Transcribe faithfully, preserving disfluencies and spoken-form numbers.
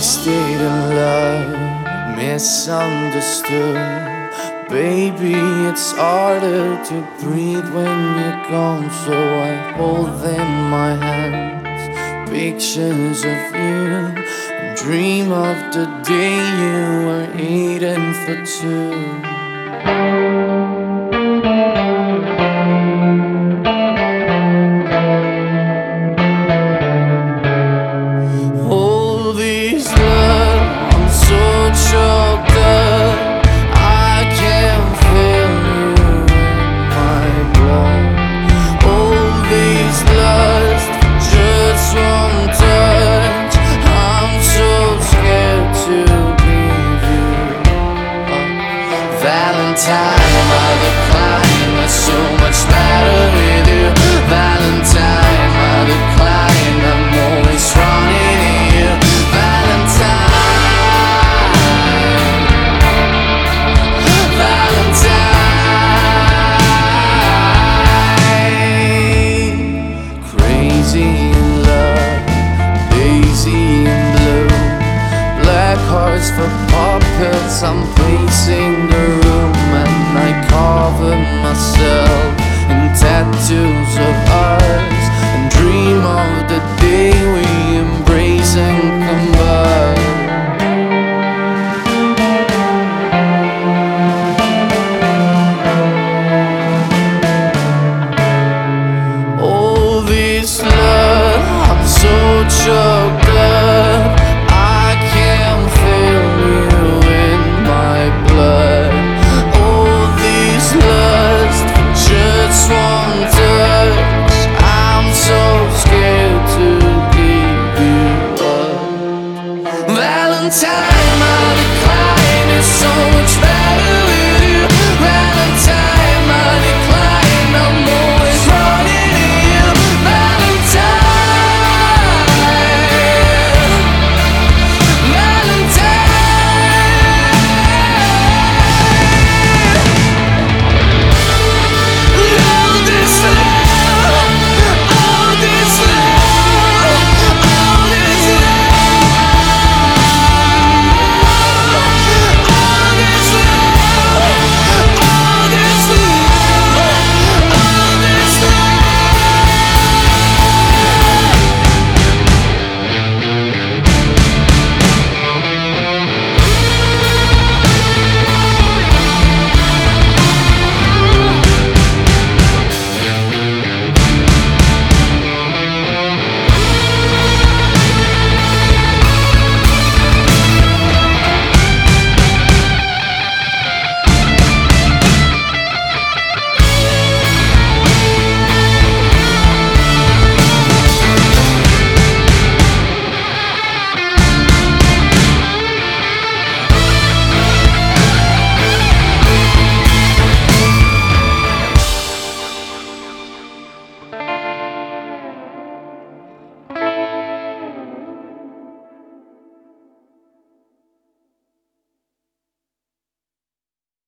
Wasted in love, misunderstood. Baby, it's harder to breathe when you're gone, so I hold in my hands pictures of you and dream of the day you were eating for two. Valentine, I decline, there's so much better with you. Valentine, I decline, I'm always running to you. Valentine, Valentine. Crazy in love, lazy in blue. Black hearts for puppets, I'm pacing the room. And I cover myself in tattoos of us and dream of